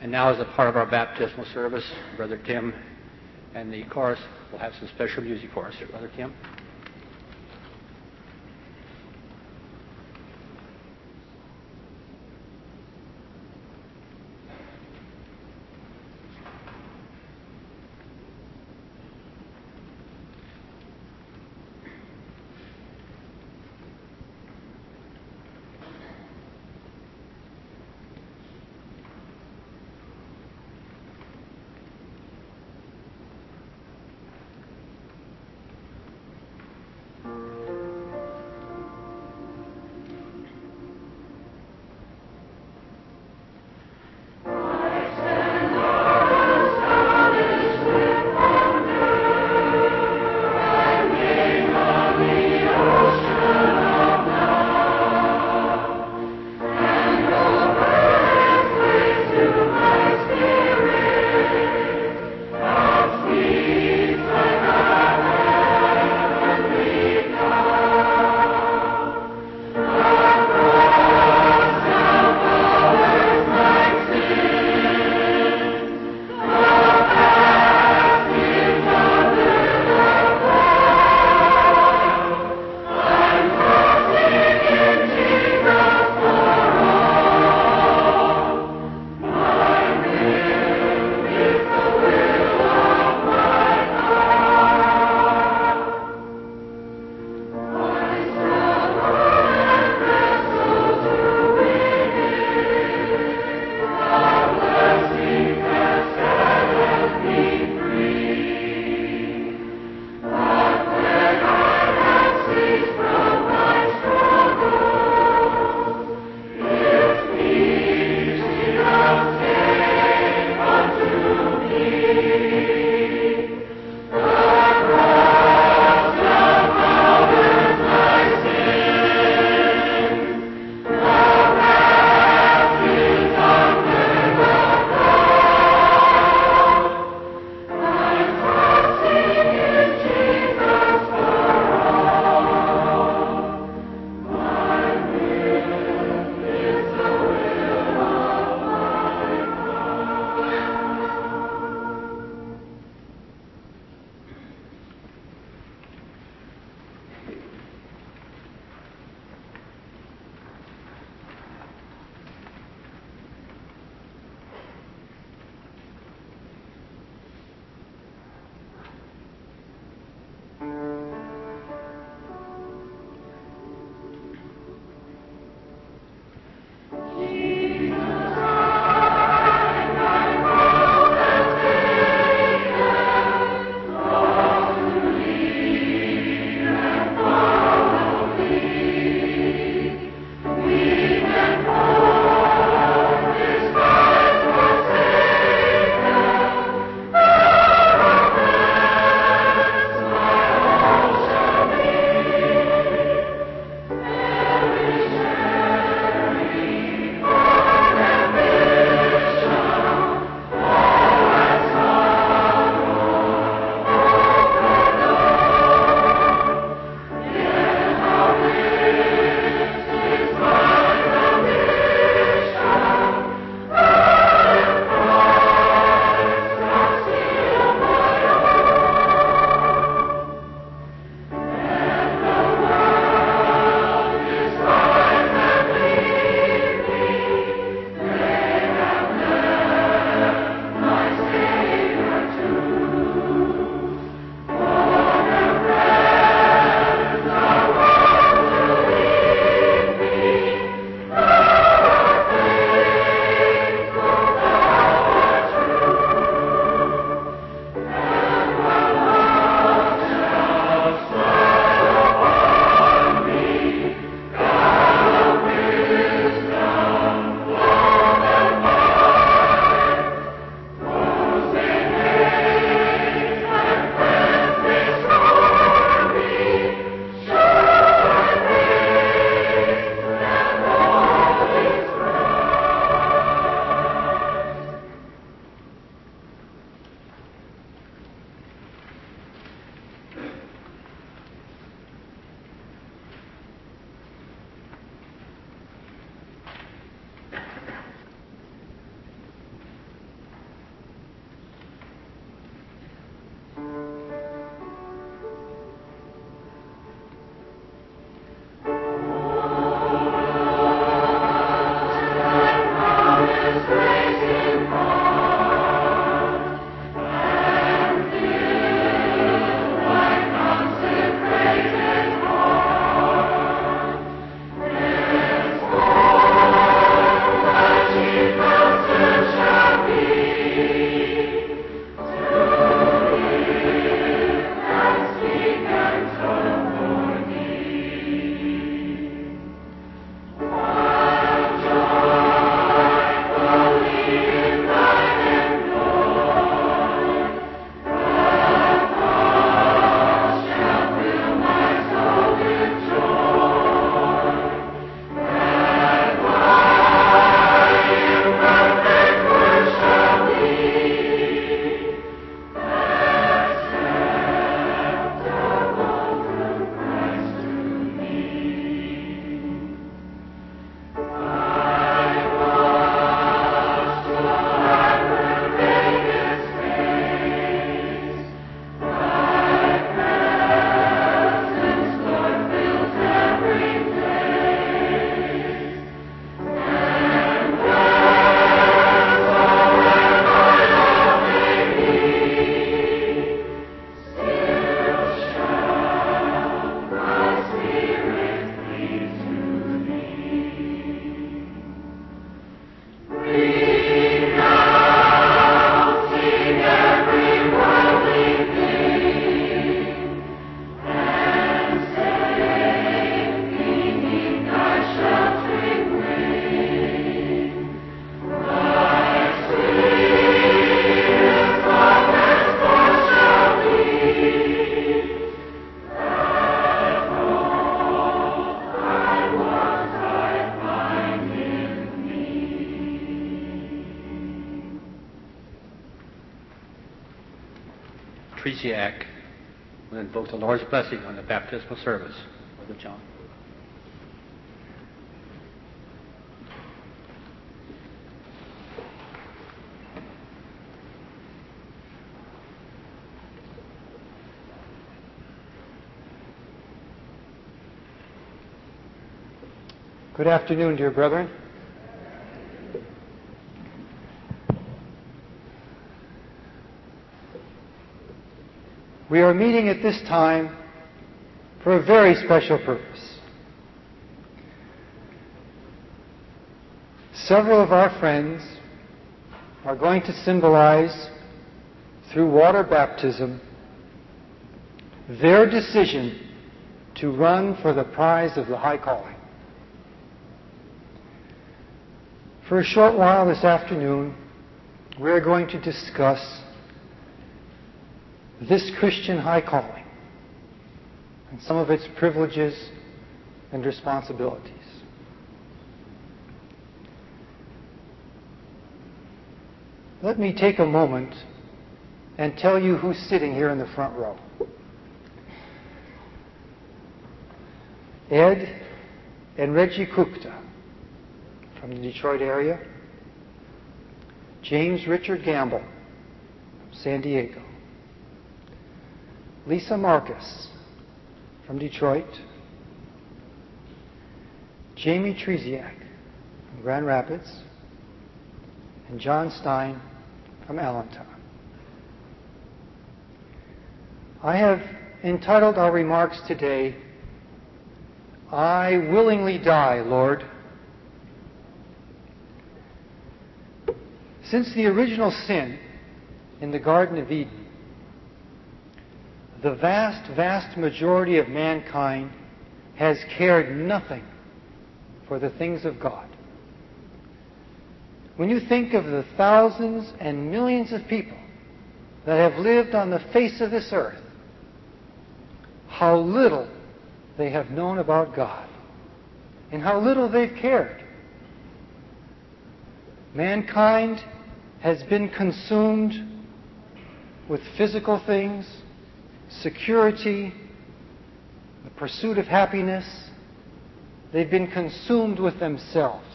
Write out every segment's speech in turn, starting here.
And now, as a part of our baptismal service, Brother Tim and the chorus will have some special music for us. Brother Tim? Tresiak will invoke the Lord's blessing on the baptismal service. Brother John. Good afternoon, dear brethren. We are meeting at this time for a very special purpose. Several of our friends are going to symbolize, through water baptism, their decision to run for the prize of the high calling. For a short while this afternoon, we are going to discuss this Christian high calling and some of its privileges and responsibilities. Let me take a moment and tell you who's sitting here in the front row. Ed and Reggie Gupta from the Detroit area. James Richard Gamble from San Diego. Lisa Marcus from Detroit. Jamie Tresiak from Grand Rapids. And John Stein from Allentown. I have entitled our remarks today, I Willingly Die, Lord. Since the original sin in the Garden of Eden, the vast majority of mankind has cared nothing for the things of God. When you think of the thousands and millions of people that have lived on the face of this earth, how little they have known about God and how little they've cared. Mankind has been consumed with physical things, security, the pursuit of happiness. They've been consumed with themselves.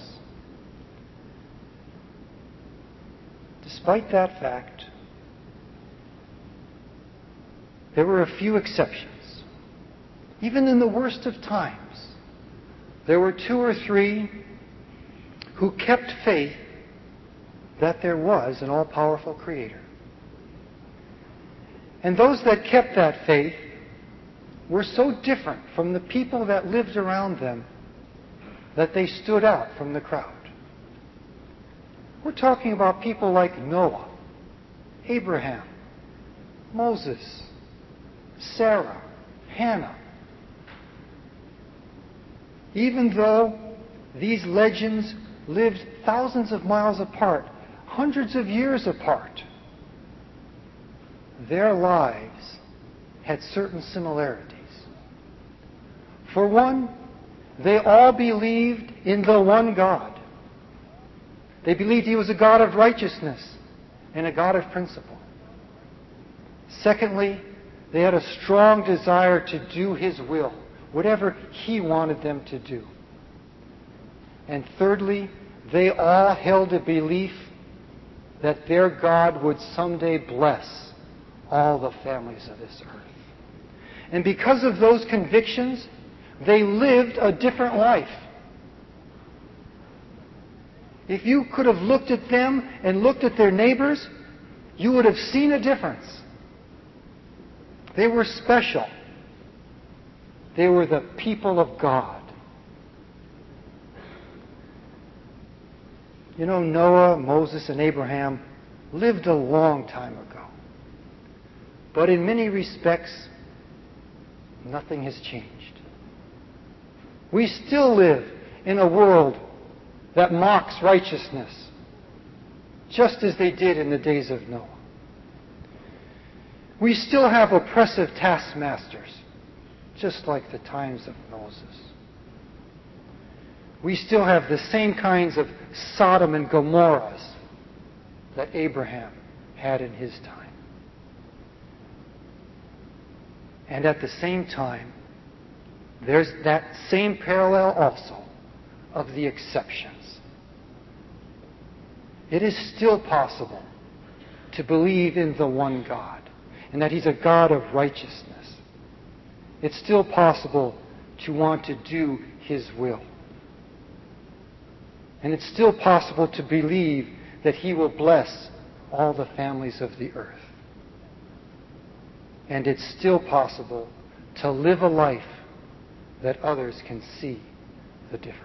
Despite that fact, there were a few exceptions. Even in the worst of times, there were two or three who kept faith that there was an all-powerful Creator. And those that kept that faith were so different from the people that lived around them that they stood out from the crowd. We're talking about people like Noah, Abraham, Moses, Sarah, Hannah. Even though these legends lived thousands of miles apart, hundreds of years apart, their lives had certain similarities. For one, they all believed in the one God. They believed He was a God of righteousness and a God of principle. Secondly, they had a strong desire to do His will, whatever He wanted them to do. And thirdly, they all held a belief that their God would someday bless all the families of this earth. And because of those convictions, they lived a different life. If you could have looked at them and looked at their neighbors, you would have seen a difference. They were special. They were the people of God. You know, Noah, Moses, and Abraham lived a long time ago. But in many respects, nothing has changed. We still live in a world that mocks righteousness, just as they did in the days of Noah. We still have oppressive taskmasters, just like the times of Moses. We still have the same kinds of Sodom and Gomorrahs that Abraham had in his time. And at the same time, there's that same parallel also of the exceptions. It is still possible to believe in the one God, and that He's a God of righteousness. It's still possible to want to do His will. And it's still possible to believe that He will bless all the families of the earth. And it's still possible to live a life that others can see the difference.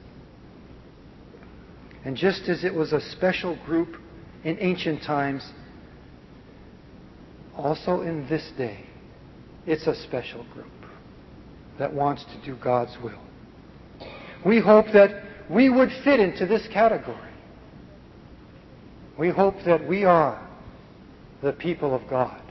And just as it was a special group in ancient times, also in this day, it's a special group that wants to do God's will. We hope that we would fit into this category. We hope that we are the people of God.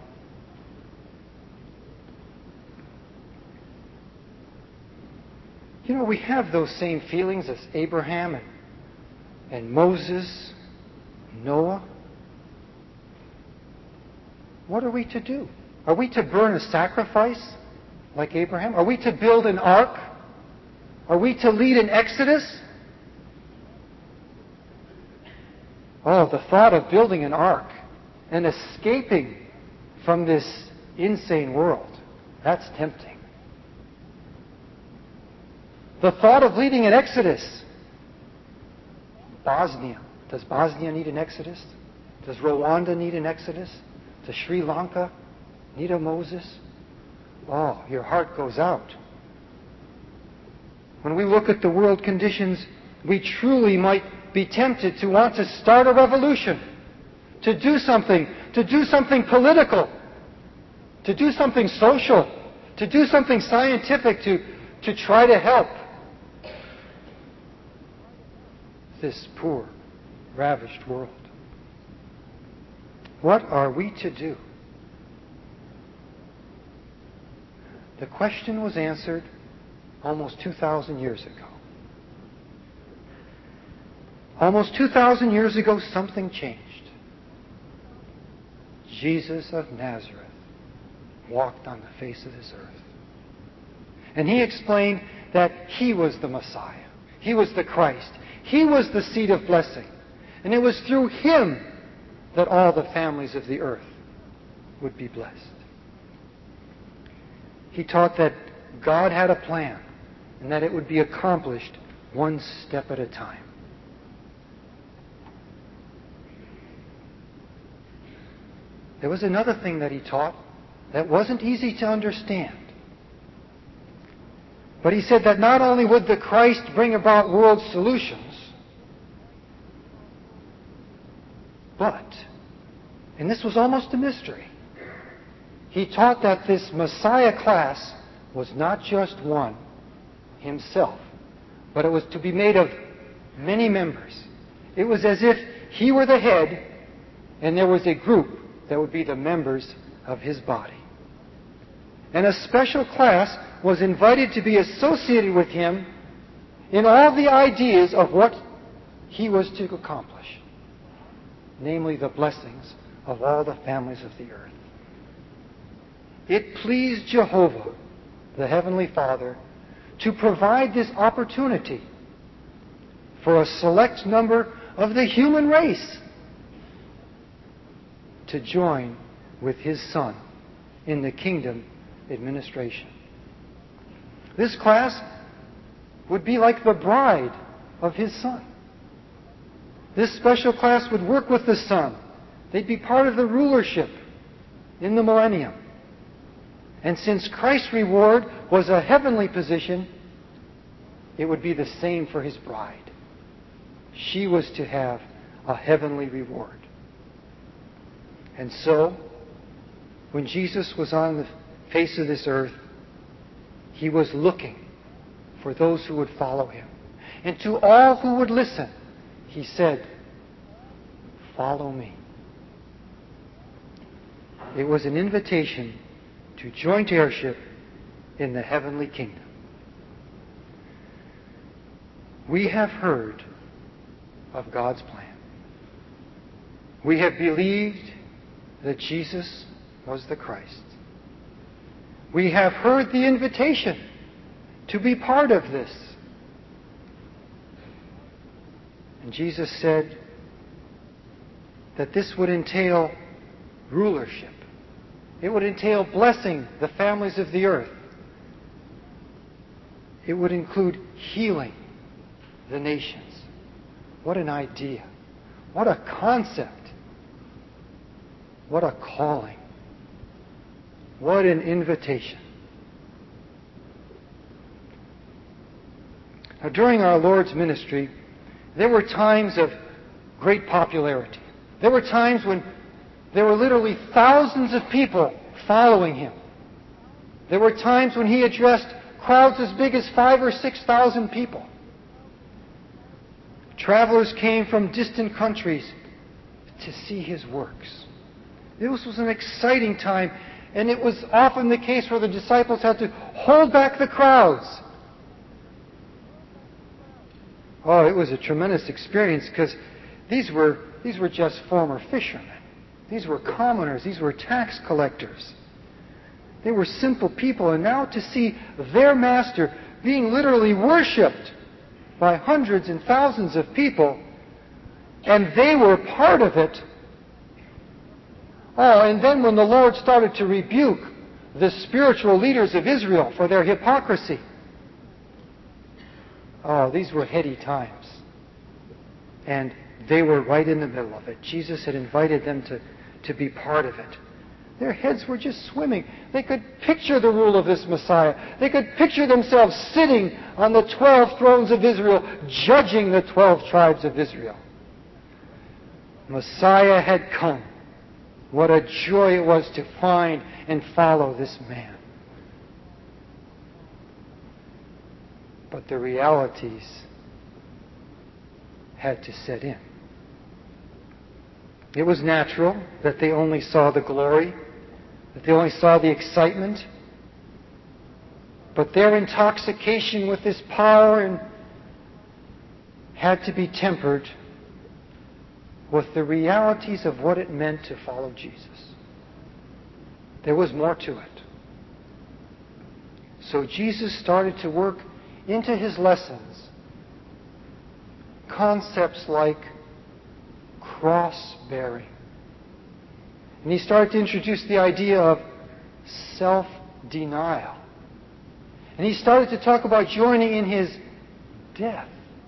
You know, we have those same feelings as Abraham and Moses, Noah. What are we to do? Are we to burn a sacrifice like Abraham? Are we to build an ark? Are we to lead an exodus? Oh, the thought of building an ark and escaping from this insane world, that's tempting. The thought of leading an exodus. Bosnia. Does Bosnia need an exodus? Does Rwanda need an exodus? Does Sri Lanka need a Moses? Oh, your heart goes out. When we look at the world conditions, we truly might be tempted to want to start a revolution, to do something political, to do something social, to do something scientific to try to help this poor, ravished world. What are we to do? The question was answered almost 2,000 years ago. Almost 2,000 years ago, something changed. Jesus of Nazareth walked on the face of this earth. And He explained that He was the Messiah. He was the Christ. He was the seed of blessing. And it was through Him that all the families of the earth would be blessed. He taught that God had a plan and that it would be accomplished one step at a time. There was another thing that He taught that wasn't easy to understand. But He said that not only would the Christ bring about world solutions, but, and this was almost a mystery, He taught that this Messiah class was not just one, Himself, but it was to be made of many members. It was as if He were the head and there was a group that would be the members of His body. And a special class was invited to be associated with Him in all the ideas of what He was to accomplish, namely the blessings of all the families of the earth. It pleased Jehovah, the Heavenly Father, to provide this opportunity for a select number of the human race to join with His Son in the kingdom administration. This class would be like the bride of His Son. This special class would work with the Son. They'd be part of the rulership in the millennium. And since Christ's reward was a heavenly position, it would be the same for His bride. She was to have a heavenly reward. And so, when Jesus was on the face of this earth, He was looking for those who would follow Him. And to all who would listen, He said, "Follow me." It was an invitation to joint heirship in the heavenly kingdom. We have heard of God's plan. We have believed that Jesus was the Christ. We have heard the invitation to be part of this. And Jesus said that this would entail rulership. It would entail blessing the families of the earth. It would include healing the nations. What an idea. What a concept. What a calling. What an invitation. Now, during our Lord's ministry, there were times of great popularity. There were times when there were literally thousands of people following Him. There were times when He addressed crowds as big as 5,000 or 6,000 people. Travelers came from distant countries to see His works. This was an exciting time, and it was often the case where the disciples had to hold back the crowds. Oh, it was a tremendous experience because these were just former fishermen. These were commoners. These were tax collectors. They were simple people, and now to see their Master being literally worshipped by hundreds and thousands of people, and they were part of it. Oh, and then when the Lord started to rebuke the spiritual leaders of Israel for their hypocrisy, oh, these were heady times. And they were right in the middle of it. Jesus had invited them to be part of it. Their heads were just swimming. They could picture the rule of this Messiah. They could picture themselves sitting on the 12 thrones of Israel, judging the 12 tribes of Israel. Messiah had come. What a joy it was to find and follow this man. But the realities had to set in. It was natural that they only saw the glory, that they only saw the excitement. But their intoxication with this power had to be tempered with the realities of what it meant to follow Jesus. There was more to it. So Jesus started to work into His lessons concepts like cross-bearing. And He started to introduce the idea of self-denial. And He started to talk about joining in His death.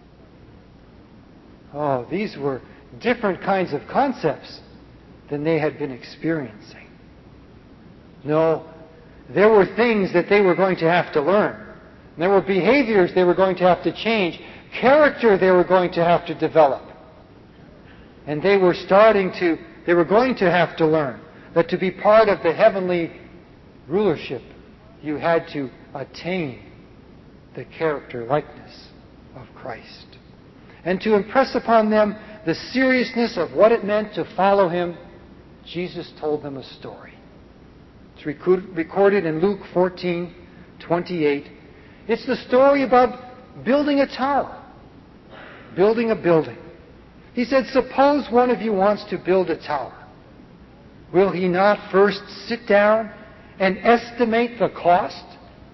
Oh, these were different kinds of concepts than they had been experiencing. No, there were things that they were going to have to learn. There were behaviors they were going to have to change. Character they were going to have to develop. And they were going to have to learn that to be part of the heavenly rulership, you had to attain the character likeness of Christ. And to impress upon them the seriousness of what it meant to follow Him, Jesus told them a story. It's recorded in Luke 14:28. It's the story about building a tower, building a building. He said, suppose one of you wants to build a tower. Will he not first sit down and estimate the cost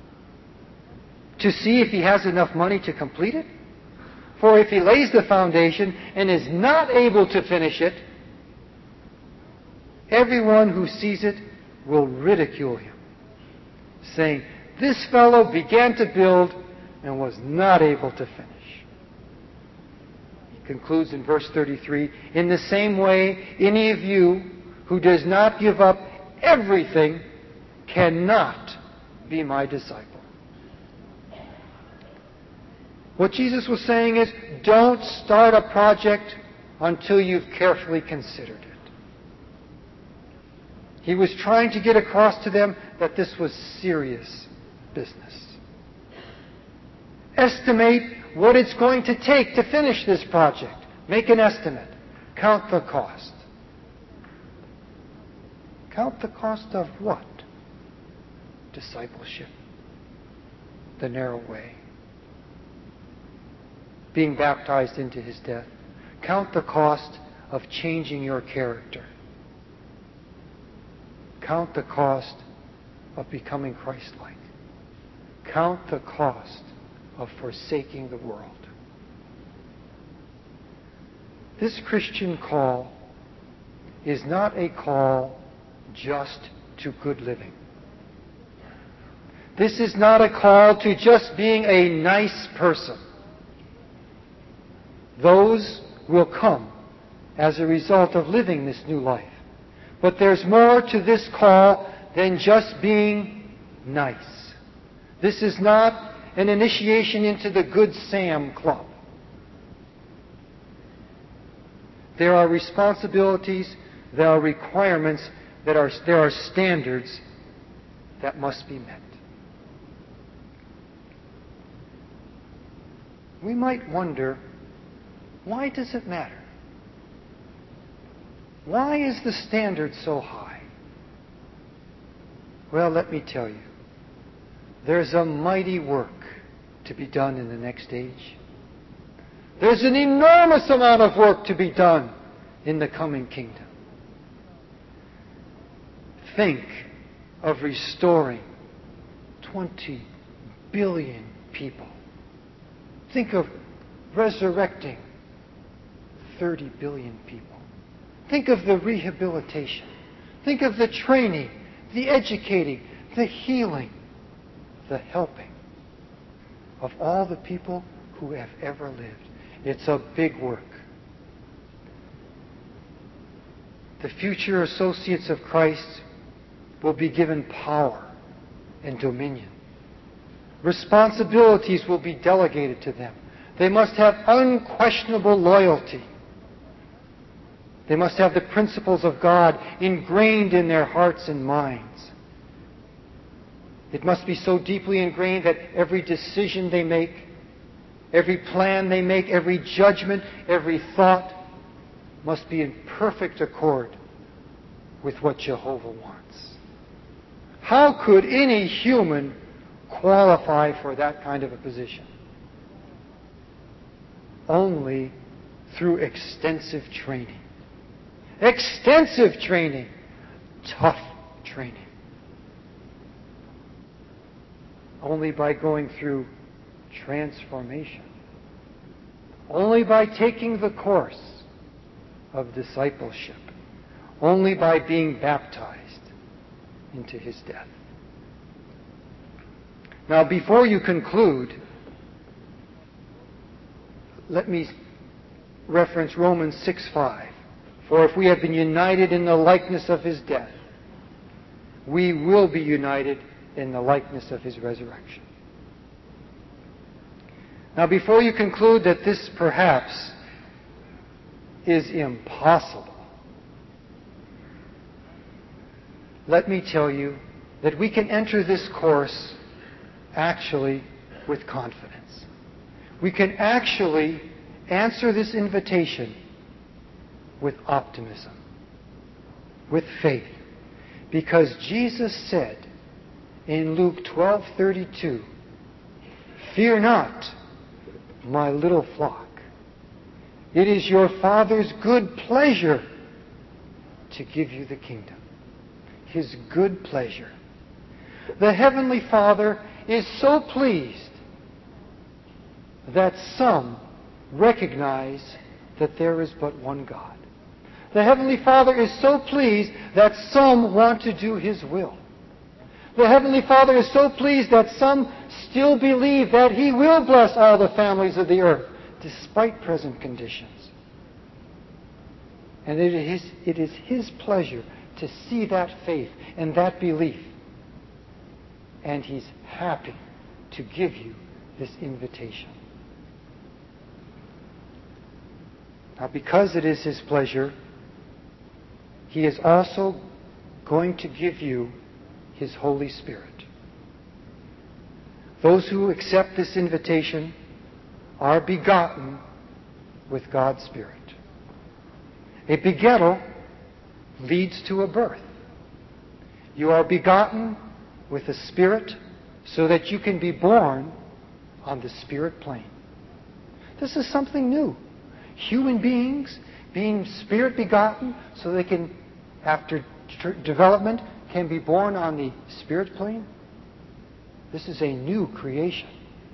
to see if he has enough money to complete it? For if he lays the foundation and is not able to finish it, everyone who sees it will ridicule him, saying, this fellow began to build and was not able to finish. He concludes in verse 33, in the same way, any of you who does not give up everything cannot be my disciple. What Jesus was saying is, don't start a project until you've carefully considered it. He was trying to get across to them that this was serious business. Estimate what it's going to take to finish this project. Make an estimate. Count the cost. Count the cost of what? Discipleship. The narrow way. Being baptized into His death. Count the cost of changing your character. Count the cost of becoming Christ-like. Count the cost of forsaking the world. This Christian call is not a call just to good living. This is not a call to just being a nice person. Those will come as a result of living this new life. But there's more to this call than just being nice. This is not an initiation into the Good Sam Club. There are responsibilities, there are requirements, there are standards that must be met. We might wonder, why does it matter? Why is the standard so high? Well, let me tell you. There's a mighty work to be done in the next age. There's an enormous amount of work to be done in the coming kingdom. Think of restoring 20 billion people. Think of resurrecting 30 billion people. Think of the rehabilitation. Think of the training, the educating, the healing, the helping of all the people who have ever lived. It's a big work. The future associates of Christ will be given power and dominion. Responsibilities will be delegated to them. They must have unquestionable loyalty. They must have the principles of God ingrained in their hearts and minds. It must be so deeply ingrained that every decision they make, every plan they make, every judgment, every thought must be in perfect accord with what Jehovah wants. How could any human qualify for that kind of a position? Only through extensive training. Extensive training. Tough training. Only by going through transformation. Only by taking the course of discipleship. Only by being baptized into His death. Now, before you conclude, let me reference Romans 6:5. For if we have been united in the likeness of His death, we will be united in the likeness of His resurrection. Now, before you conclude that this perhaps is impossible, let me tell you that we can enter this course actually with confidence. We can actually answer this invitation with optimism, with faith. Because Jesus said in Luke 12:32, "Fear not, my little flock. It is your Father's good pleasure to give you the kingdom." His good pleasure. The Heavenly Father is so pleased that some recognize that there is but one God. The Heavenly Father is so pleased that some want to do His will. The Heavenly Father is so pleased that some still believe that He will bless all the families of the earth, despite present conditions. And it is His pleasure to see that faith and that belief. And He's happy to give you this invitation. Now, because it is His pleasure, He is also going to give you His Holy Spirit. Those who accept this invitation are begotten with God's Spirit. A begettal leads to a birth. You are begotten with the Spirit so that you can be born on the Spirit plane. This is something new. Human beings being Spirit begotten so they can, after development, can be born on the spirit plane. This is a new creation.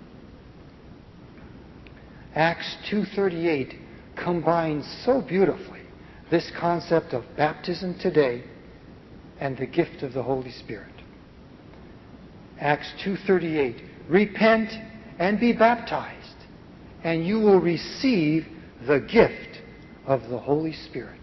Acts 2:38 combines so beautifully this concept of baptism today and the gift of the Holy Spirit. Acts 2:38, repent and be baptized, and you will receive the gift of the Holy Spirit.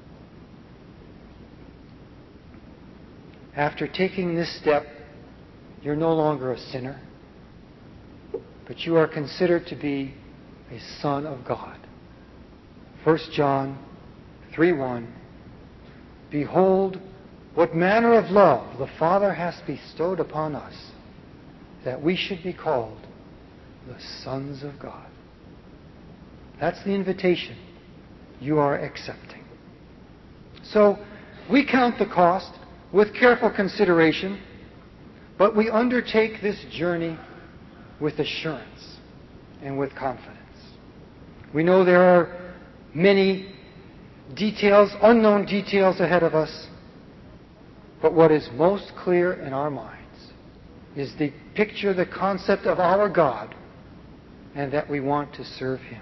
After taking this step, you're no longer a sinner, but you are considered to be a son of God. 1 John 3:1, behold, what manner of love the Father has bestowed upon us, that we should be called the sons of God. That's the invitation you are accepting. So, we count the cost with careful consideration, but we undertake this journey with assurance and with confidence. We know there are many details, unknown details ahead of us, but what is most clear in our minds is the picture, the concept of our God, and that we want to serve Him.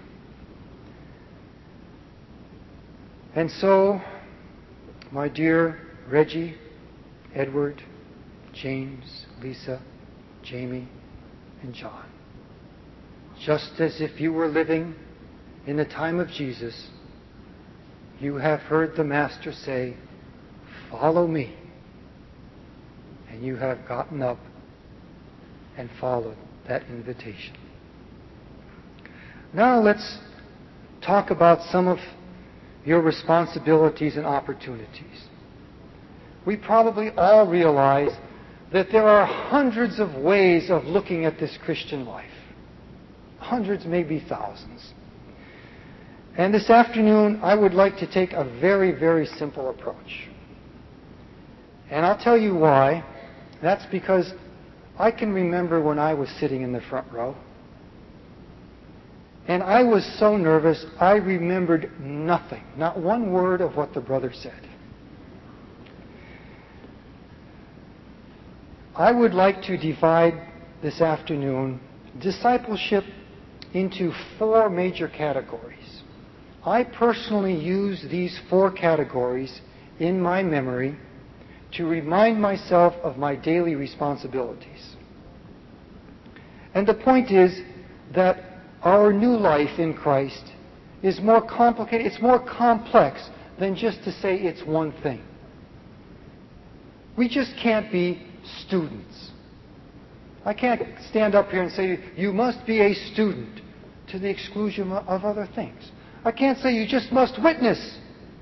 And so, my dear Reggie, Edward, James, Lisa, Jamie, and John, just as if you were living in the time of Jesus, you have heard the Master say, follow me. And you have gotten up and followed that invitation. Now let's talk about some of your responsibilities and opportunities. We probably all realize that there are hundreds of ways of looking at this Christian life. Hundreds, maybe thousands. And this afternoon, I would like to take a very, very simple approach. And I'll tell you why. That's because I can remember when I was sitting in the front row. And I was so nervous, I remembered nothing. Not one word of what the brother said. I would like to divide this afternoon discipleship into 4 major categories. I personally use these 4 categories in my memory to remind myself of my daily responsibilities. And the point is that our new life in Christ is more complicated, it's more complex than just to say it's one thing. We just can't be students. I can't stand up here and say, you must be a student to the exclusion of other things. I can't say you just must witness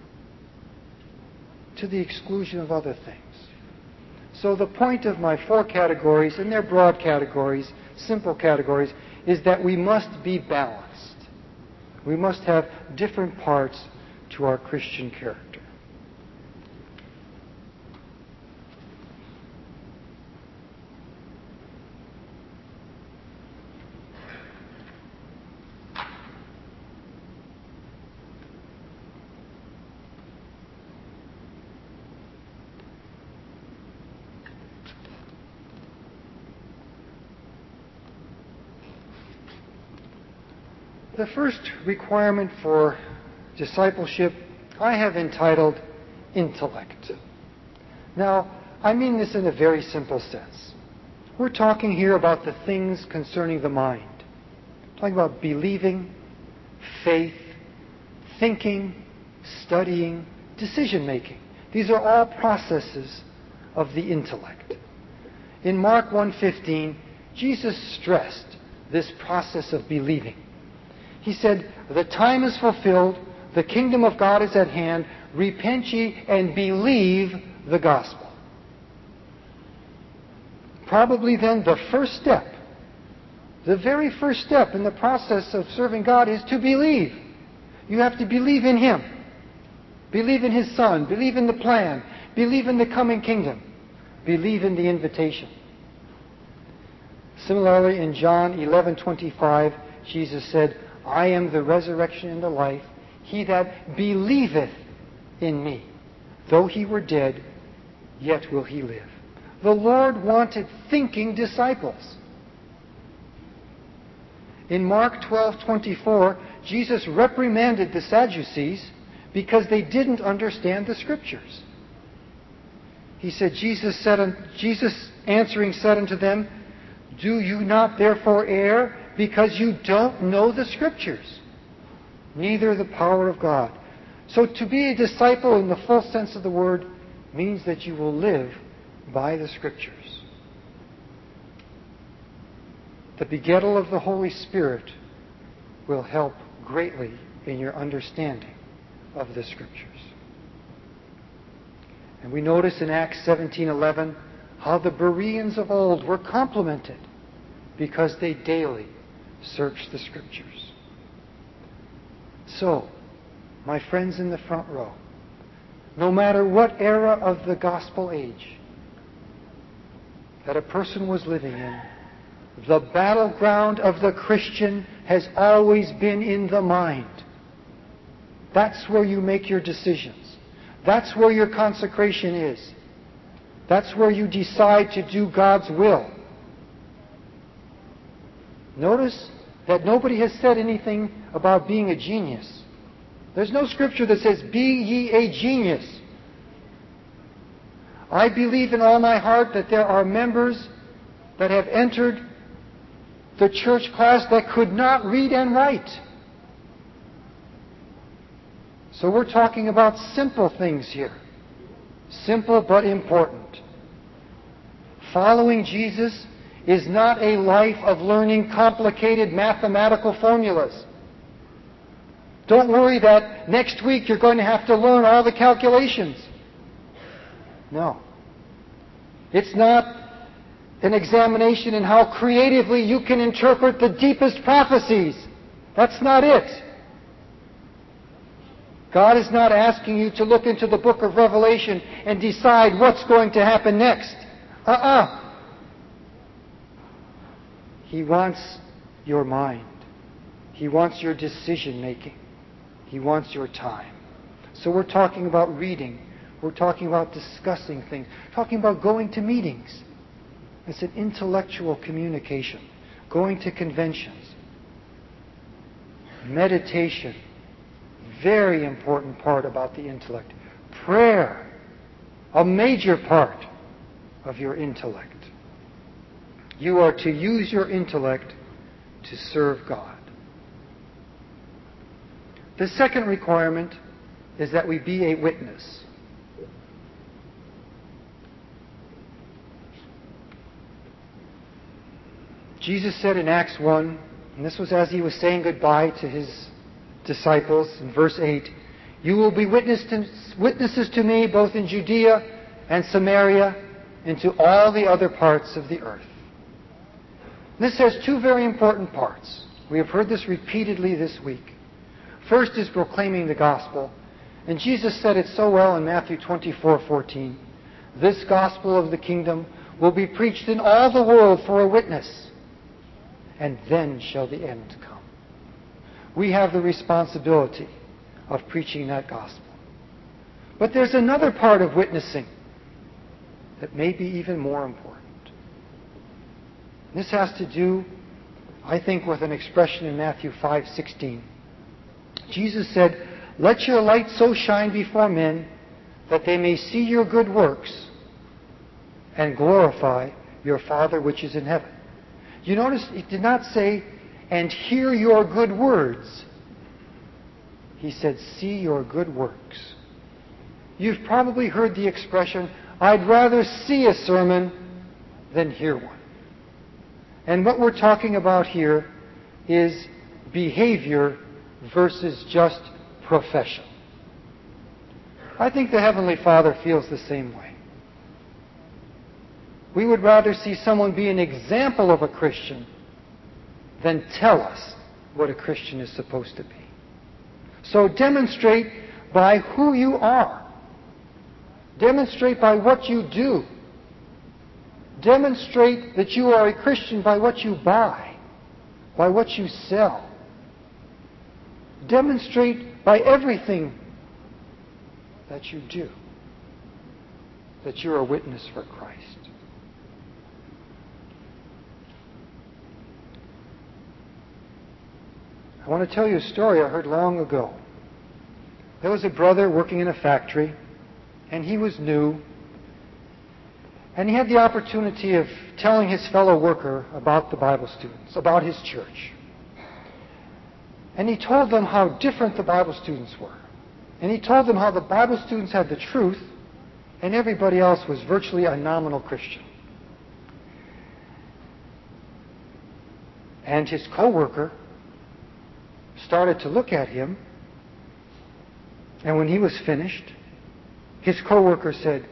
to the exclusion of other things. So the point of my 4 categories, and they're broad categories, simple categories, is that we must be balanced. We must have different parts to our Christian character. The first requirement for discipleship I have entitled intellect. Now, I mean this in a very simple sense. We're talking here about the things concerning the mind. We're talking about believing, faith, thinking, studying, decision-making. These are all processes of the intellect. In Mark 1:15, Jesus stressed this process of believing. He said, the time is fulfilled, the kingdom of God is at hand, repent ye and believe the gospel. Probably then the first step, the very first step in the process of serving God is to believe. You have to believe in Him. Believe in His Son. Believe in the plan. Believe in the coming kingdom. Believe in the invitation. Similarly, in John 11:25, Jesus said, I am the resurrection and the life. He that believeth in me, though he were dead, yet will he live. The Lord wanted thinking disciples. In Mark 12:24, Jesus reprimanded the Sadducees because they didn't understand the Scriptures. He said, Jesus answering said unto them, do you not therefore err because you don't know the Scriptures, neither the power of God? So to be a disciple in the full sense of the word means that you will live by the Scriptures. The begettal of the Holy Spirit will help greatly in your understanding of the Scriptures. And we notice in Acts 17:11 how the Bereans of old were complimented because they daily searched the Scriptures. So, my friends in the front row, no matter what era of the gospel age that a person was living in, the battleground of the Christian has always been in the mind. That's where you make your decisions. That's where your consecration is. That's where you decide to do God's will. Notice that nobody has said anything about being a genius. There's no scripture that says, be ye a genius. I believe in all my heart that there are members that have entered the church class that could not read and write. So we're talking about simple things here. Simple but important. Following Jesus is not a life of learning complicated mathematical formulas. Don't worry that next week you're going to have to learn all the calculations. No. It's not an examination in how creatively you can interpret the deepest prophecies. That's not it. God is not asking you to look into the book of Revelation and decide what's going to happen next. He wants your mind. He wants your decision making. He wants your time. So we're talking about reading. We're talking about discussing things. Talking about going to meetings. It's an intellectual communication. Going to conventions. Meditation. Very important part about the intellect. Prayer. A major part of your intellect. You are to use your intellect to serve God. The second requirement is that we be a witness. Jesus said in Acts 1, and this was as he was saying goodbye to his disciples in verse 8, you will be witnesses to me both in Judea and Samaria and to all the other parts of the earth. This has two very important parts. We have heard this repeatedly this week. First is proclaiming the gospel. And Jesus said it so well in Matthew 24:14. This gospel of the kingdom will be preached in all the world for a witness, and then shall the end come. We have the responsibility of preaching that gospel. But there's another part of witnessing that may be even more important. This has to do, I think, with an expression in Matthew 5:16. Jesus said, let your light so shine before men that they may see your good works and glorify your Father which is in heaven. You notice he did not say, and hear your good words. He said, see your good works. You've probably heard the expression, I'd rather see a sermon than hear one. And what we're talking about here is behavior versus just profession. I think the Heavenly Father feels the same way. We would rather see someone be an example of a Christian than tell us what a Christian is supposed to be. So demonstrate by who you are. Demonstrate by what you do. Demonstrate that you are a Christian by what you buy, by what you sell. Demonstrate by everything that you do. that you're a witness for Christ. I want to tell you a story I heard long ago. There was a brother working in a factory, and he was new, and he had the opportunity of telling his fellow worker about the Bible students, about his church. And he told them how different the Bible students were. And he told them how the Bible students had the truth, and everybody else was virtually a nominal Christian. And his co-worker started to look at him, and when he was finished, his co-worker said,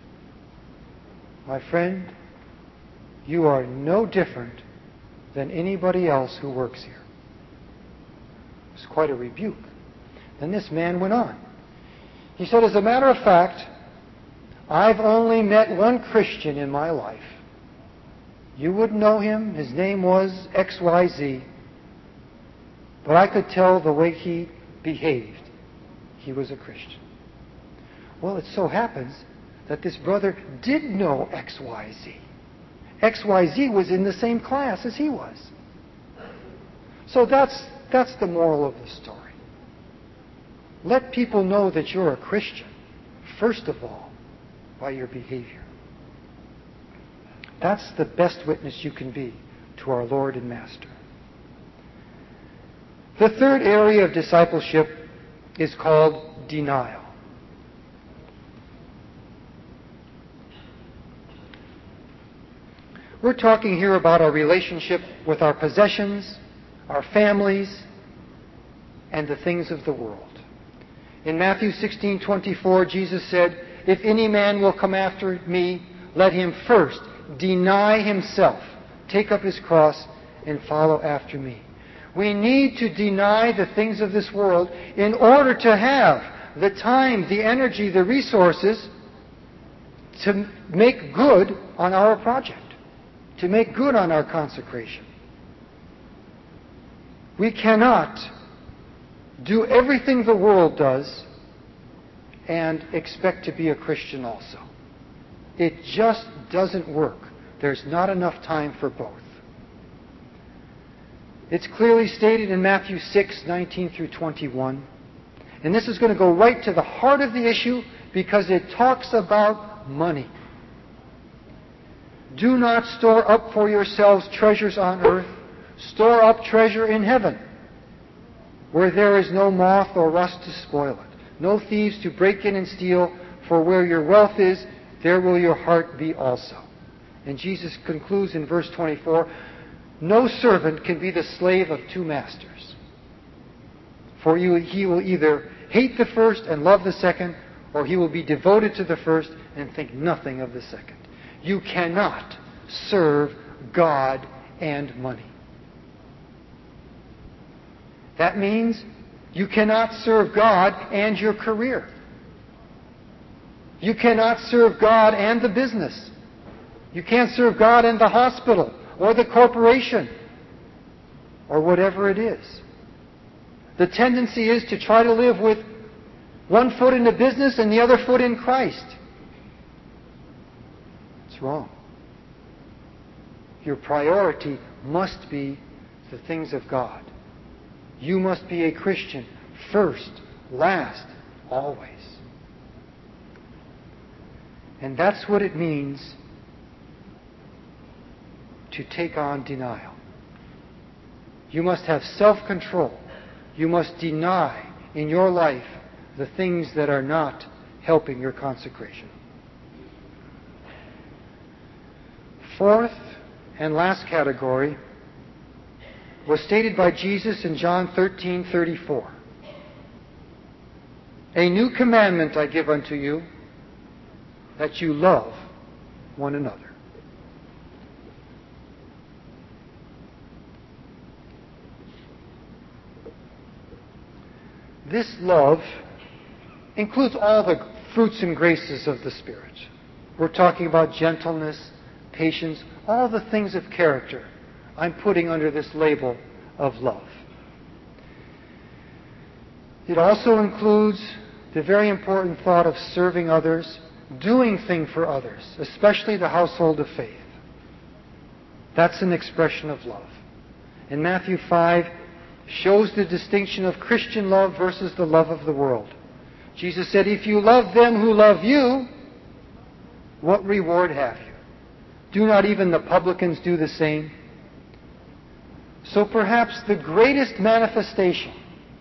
"My friend, you are no different than anybody else who works here." It was quite a rebuke. Then this man went on. He said, "As a matter of fact, I've only met one Christian in my life. You wouldn't know him. His name was XYZ. But I could tell the way he behaved. He was a Christian." Well, it so happens that this brother did know XYZ. XYZ was in the same class as he was. So that's the moral of the story. Let people know that you're a Christian, first of all, by your behavior. That's the best witness you can be to our Lord and Master. The third area of discipleship is called denial. We're talking here about our relationship with our possessions, our families, and the things of the world. In Matthew 16:24, Jesus said, "If any man will come after me, let him first deny himself, take up his cross, and follow after me." We need to deny the things of this world in order to have the time, the energy, the resources to make good on our project, to make good on our consecration. We cannot do everything the world does and expect to be a Christian also. It just doesn't work. There's not enough time for both. It's clearly stated in Matthew 6:19 through 21. And this is going to go right to the heart of the issue because it talks about money. "Do not store up for yourselves treasures on earth. Store up treasure in heaven, where there is no moth or rust to spoil it, no thieves to break in and steal, for where your wealth is, there will your heart be also." And Jesus concludes in verse 24, "No servant can be the slave of two masters. For he will either hate the first and love the second, or he will be devoted to the first and think nothing of the second." You cannot serve God and money. That means you cannot serve God and your career. You cannot serve God and the business. You can't serve God and the hospital or the corporation or whatever it is. The tendency is to try to live with one foot in the business and the other foot in Christ. It's wrong. Your priority must be the things of God. You must be a Christian first, last, always. And that's what it means to take on denial. You must have self-control. You must deny in your life the things that are not helping your consecration. Fourth and last category was stated by Jesus in John 13:34. "A new commandment I give unto you, that you love one another." This love includes all the fruits and graces of the Spirit. We're talking about gentleness, patience, all the things of character I'm putting under this label of love. It also includes the very important thought of serving others, doing things for others, especially the household of faith. That's an expression of love. And Matthew 5 shows the distinction of Christian love versus the love of the world. Jesus said, if you love them who love you, what reward have you? Do not even the publicans do the same? So perhaps the greatest manifestation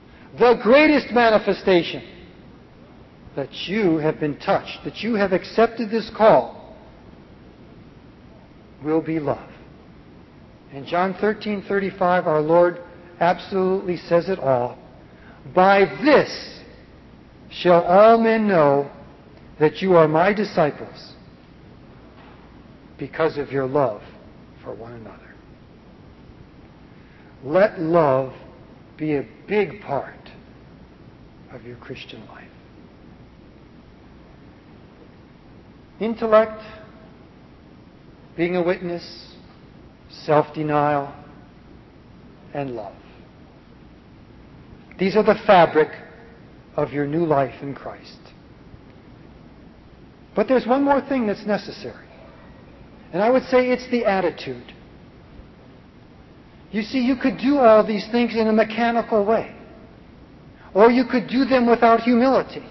that you have been touched, that you have accepted this call, will be love. In John 13:35, our Lord absolutely says it all. By this shall all men know that you are my disciples, because of your love for one another. Let love be a big part of your Christian life. Intellect, being a witness, self-denial, and love. These are the fabric of your new life in Christ. But there's one more thing that's necessary. And I would say it's the attitude. You see, you could do all these things in a mechanical way. Or you could do them without humility.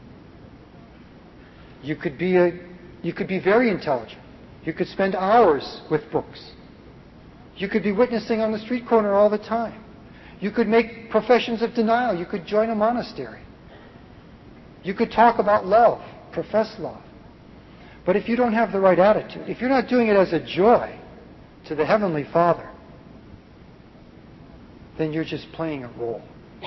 You could be very intelligent. You could spend hours with books. You could be witnessing on the street corner all the time. You could make professions of denial. You could join a monastery. You could talk about love, profess love. But if you don't have the right attitude, if you're not doing it as a joy to the Heavenly Father, then you're just playing a role.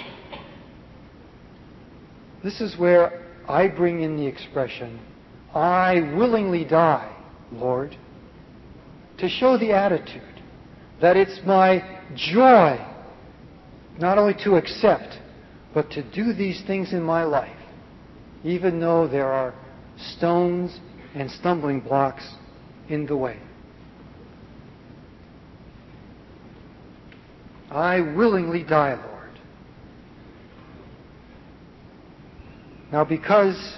This is where I bring in the expression, I willingly die, Lord, to show the attitude that it's my joy not only to accept, but to do these things in my life, even though there are stones and stumbling blocks in the way. I willingly die, Lord. Now, because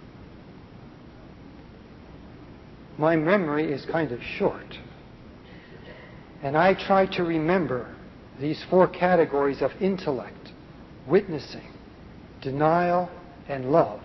my memory is kind of short, and I try to remember these 4 categories of intellect, witnessing, denial, and love,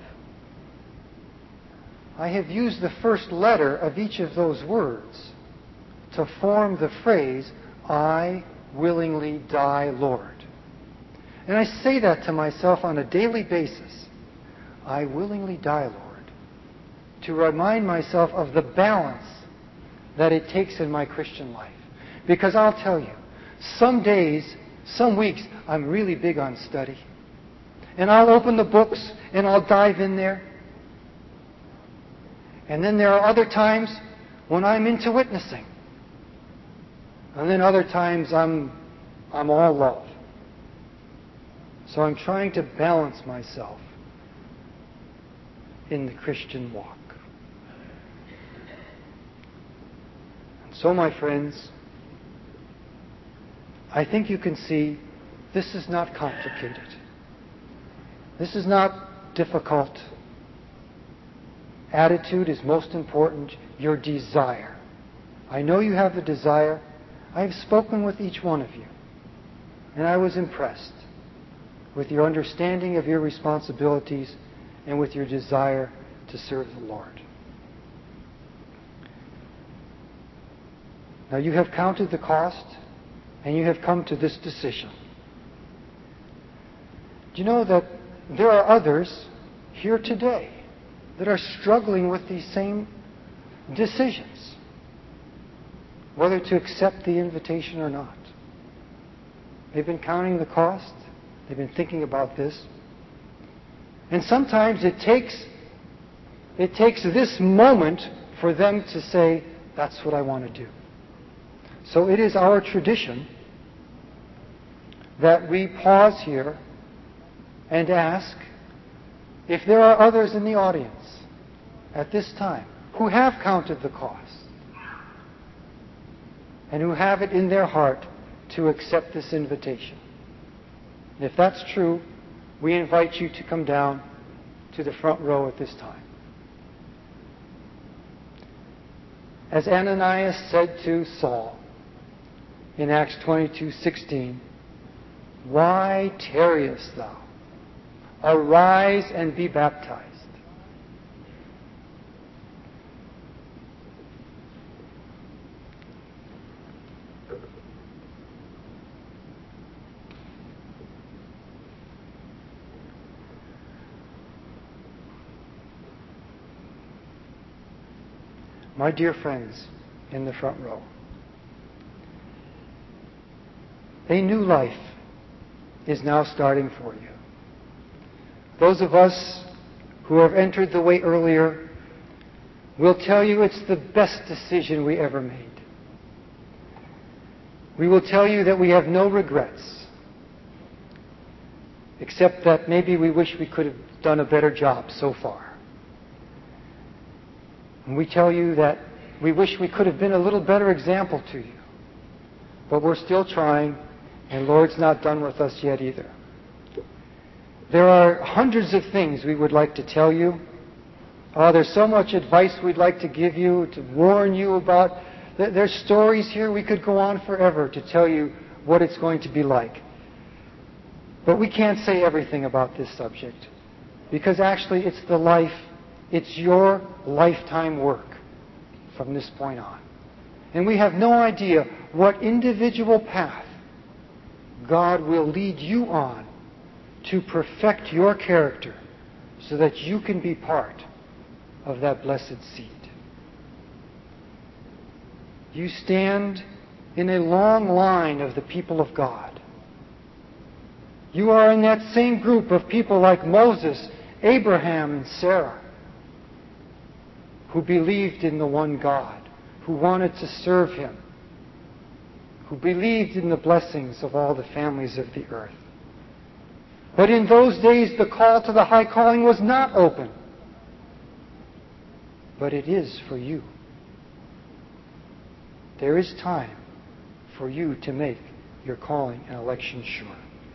I have used the first letter of each of those words to form the phrase, I willingly die, Lord. And I say that to myself on a daily basis. I willingly die, Lord, to remind myself of the balance that it takes in my Christian life. Because I'll tell you, some days, some weeks, I'm really big on study. And I'll open the books and I'll dive in there. And then there are other times when I'm into witnessing. And then other times I'm all love. So I'm trying to balance myself in the Christian walk. And so, my friends, I think you can see this is not complicated. This is not difficult. Attitude is most important. Your desire. I know you have the desire. I've spoken with each one of you. And I was impressed with your understanding of your responsibilities and with your desire to serve the Lord. Now you have counted the cost and you have come to this decision. Do you know that there are others here today that are struggling with these same decisions, whether to accept the invitation or not? They've been counting the cost. They've been thinking about this. And sometimes it takes this moment for them to say, that's what I want to do. So it is our tradition that we pause here and ask if there are others in the audience at this time who have counted the cost and who have it in their heart to accept this invitation. And if that's true, we invite you to come down to the front row at this time. as Ananias said to Saul in Acts 22:16, "Why tarriest thou? Arise and be baptized." My dear friends in the front row, a new life is now starting for you. Those of us who have entered the way earlier will tell you it's the best decision we ever made. We will tell you that we have no regrets, except that maybe we wish we could have done a better job so far. And we tell you that we wish we could have been a little better example to you. But we're still trying, and Lord's not done with us yet either. There are hundreds of things we would like to tell you. There's so much advice we'd like to give you, to warn you about. There's stories here. We could go on forever to tell you what it's going to be like. But we can't say everything about this subject, because actually it's your lifetime work from this point on. And we have no idea what individual path God will lead you on to perfect your character so that you can be part of that blessed seed. You stand in a long line of the people of God. You are in that same group of people like Moses, Abraham, and Sarah, who believed in the one God, who wanted to serve Him, who believed in the blessings of all the families of the earth. But in those days, the call to the high calling was not open. But it is for you. There is time for you to make your calling and election sure.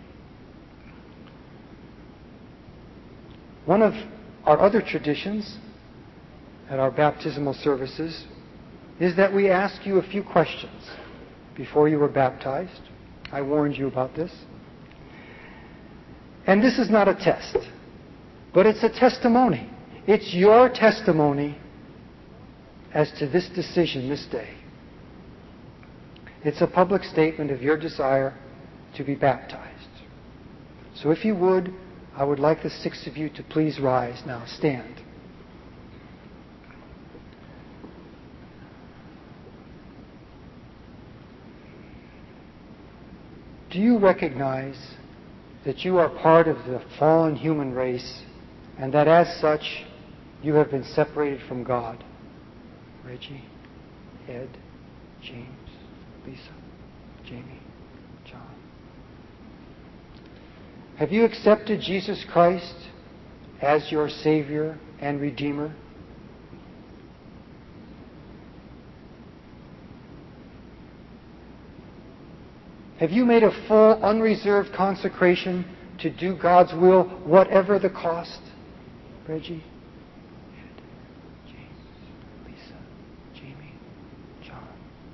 One of our other traditions at our baptismal services is that we ask you a few questions before you were baptized. I warned you about this. And this is not a test, but it's a testimony. It's your testimony as to this decision this day. It's a public statement of your desire to be baptized. So if you would, I would like the 6 of you to please rise now. Stand. Do you recognize that you are part of the fallen human race and that as such you have been separated from God? Reggie, Ed, James, Lisa, Jamie, John. Have you accepted Jesus Christ as your Savior and Redeemer? Have you made a full, unreserved consecration to do God's will, whatever the cost? Reggie, Ed, James, Lisa, Jamie, John.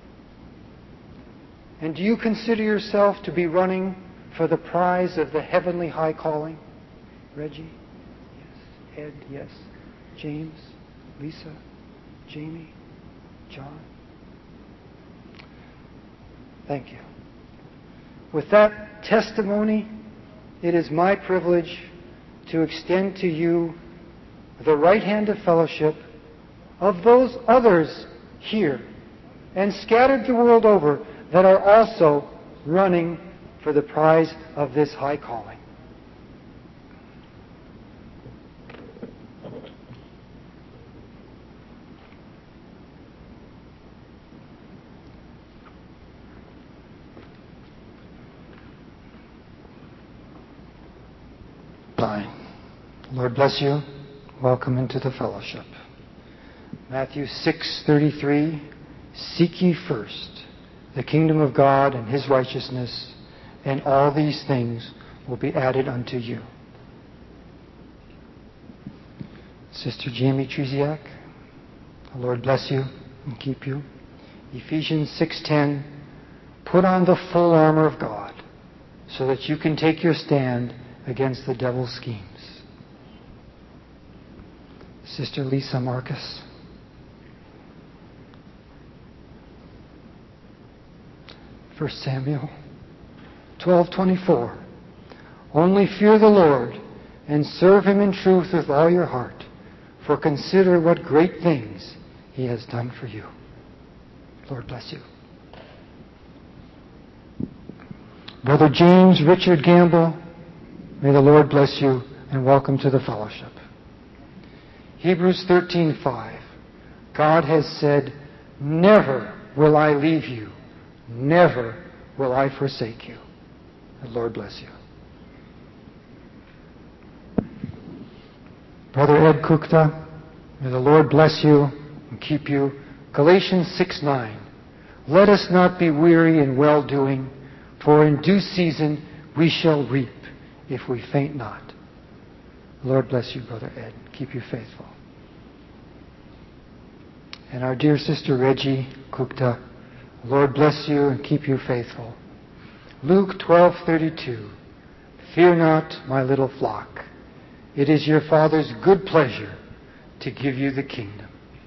And do you consider yourself to be running for the prize of the heavenly high calling? Reggie, yes. Ed, yes. James, Lisa, Jamie, John. Thank you. With that testimony, it is my privilege to extend to you the right hand of fellowship of those others here and scattered the world over that are also running for the prize of this high calling. Fine. Lord bless you. Welcome into the fellowship. Matthew 6:33, seek ye first the kingdom of God and His righteousness, and all these things will be added unto you. Sister Jamie Trusiak, the Lord bless you. and keep you. Ephesians 6:10, put on the full armor of God so that you can take your stand against the devil's schemes. Sister Lisa Marcus. First Samuel 12:24. Only fear the Lord and serve Him in truth with all your heart, for consider what great things He has done for you. Lord bless you. Brother James Richard Gamble, may the Lord bless you and welcome to the fellowship. Hebrews 13:5. God has said, never will I leave you, never will I forsake you. The Lord bless you. Brother Ed Kukta, may the Lord bless you and keep you. Galatians 6:9. Let us not be weary in well-doing, for in due season we shall reap if we faint not. The Lord bless you, Brother Ed. Keep you faithful. And our dear sister Reggie Kukta, Lord bless you and keep you faithful. Luke 12:32. Fear not, my little flock. It is your Father's good pleasure to give you the kingdom.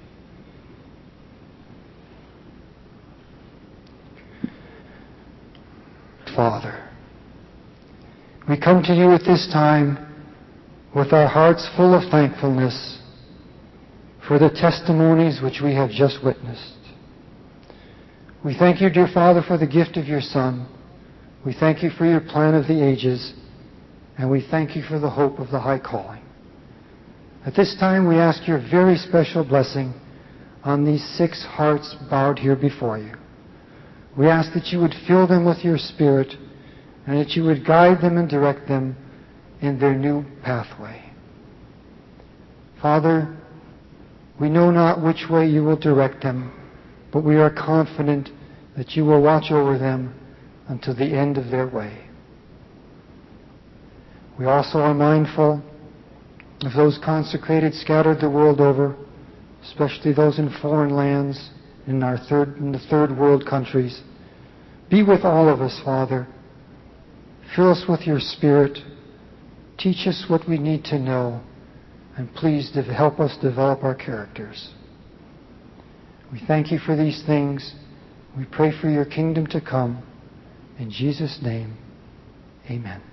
Father, we come to you at this time with our hearts full of thankfulness for the testimonies which we have just witnessed. We thank you, dear Father, for the gift of your Son. We thank you for your plan of the ages, and we thank you for the hope of the high calling. At this time, we ask your very special blessing on these 6 hearts bowed here before you. We ask that you would fill them with your Spirit and that you would guide them and direct them in their new pathway. Father, we know not which way you will direct them, but we are confident that you will watch over them until the end of their way. We also are mindful of those consecrated scattered the world over, especially those in foreign lands, in the third world countries. Be with all of us, Father. Fill us with your Spirit. Teach us what we need to know, and please help us develop our characters. We thank you for these things. We pray for your kingdom to come. In Jesus' name, amen.